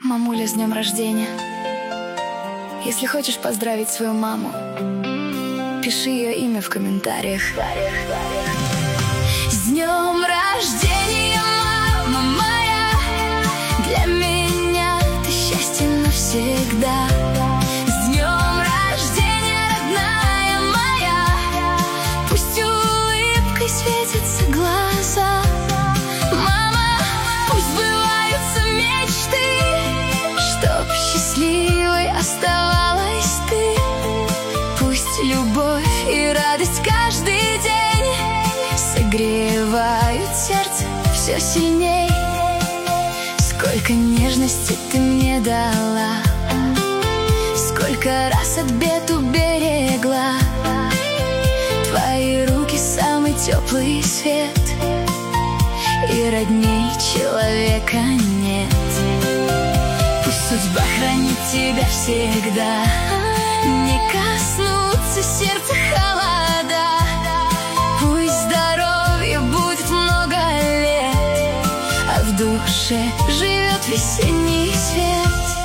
Мамуля, с днем рождения. Если хочешь поздравить свою маму, пиши ее имя в комментариях. С днем рождения, мама моя! Для меня ты счастье навсегда. С днем рождения, родная моя! Пусть улыбкой светятся глаза. Мама, пусть сбываются мечты, чтоб счастливой оставалась ты. Пусть любовь и радость каждый день согревают сердце все сильней. Сколько нежности ты мне дала, сколько раз от бед уберегла. Твои руки самый теплый свет, и родней человека нет. Пусть судьба хранит тебя всегда, не коснутся сердца холода. Пусть здоровья будет много лет, а в душе живет весенний свет.